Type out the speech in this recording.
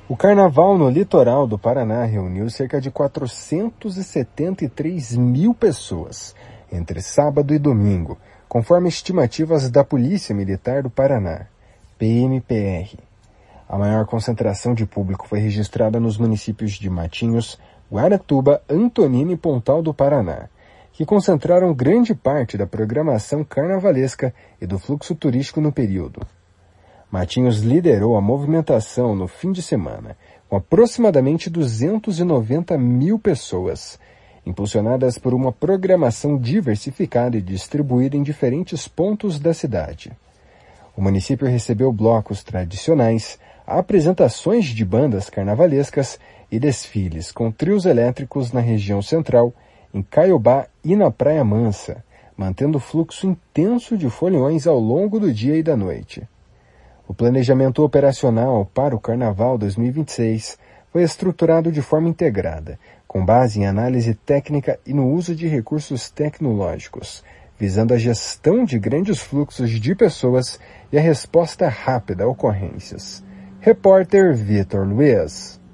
O carnaval no litoral do Paraná reuniu cerca de 473 mil pessoas entre sábado e domingo, conforme estimativas da Polícia Militar do Paraná, PMPR. A maior concentração de público foi registrada nos municípios de Matinhos, Guaratuba, Antonina e Pontal do Paraná, que concentraram grande parte da programação carnavalesca e do fluxo turístico no período. Matinhos liderou a movimentação no fim de semana, com aproximadamente 290 mil pessoas, impulsionadas por uma programação diversificada e distribuída em diferentes pontos da cidade. O município recebeu blocos tradicionais, apresentações de bandas carnavalescas e desfiles com trios elétricos na região central, em Caiobá e na Praia Mansa, mantendo o fluxo intenso de foliões ao longo do dia e da noite. O planejamento operacional para o Carnaval 2026 foi estruturado de forma integrada, com base em análise técnica e no uso de recursos tecnológicos, visando a gestão de grandes fluxos de pessoas e a resposta rápida a ocorrências. Repórter Vitor Luiz.